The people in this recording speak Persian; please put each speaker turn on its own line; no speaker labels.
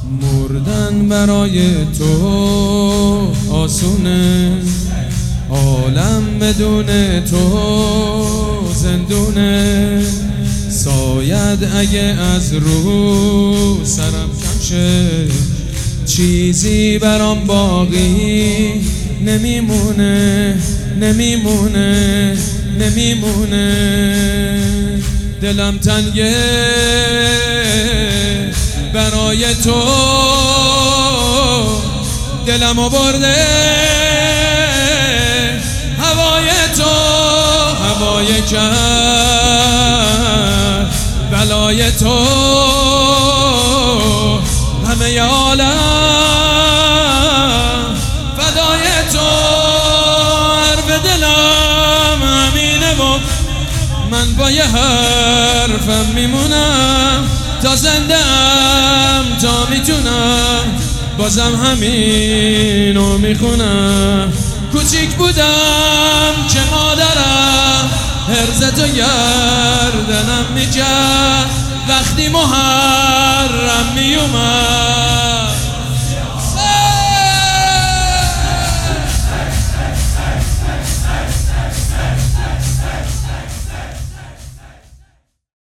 مردن برای تو آسونه، عالم بدون تو زندونه. شاید اگه از رو سرم کم شه، چیزی برام باقی نمیمونه، نمیمونه، نمیمونه. دلم تنگه برای تو، دلمو برده هوای تو، هوای کرد بلای تو. همه عالم فدای تو، حرف دلم همینه و من با یه حرفم میمونم تا زنده ام، تا میتونم بازم همینو میخونم. کوچیک بودم که مادرم هرزت و گردنم میکرد، وقتی محرم میومد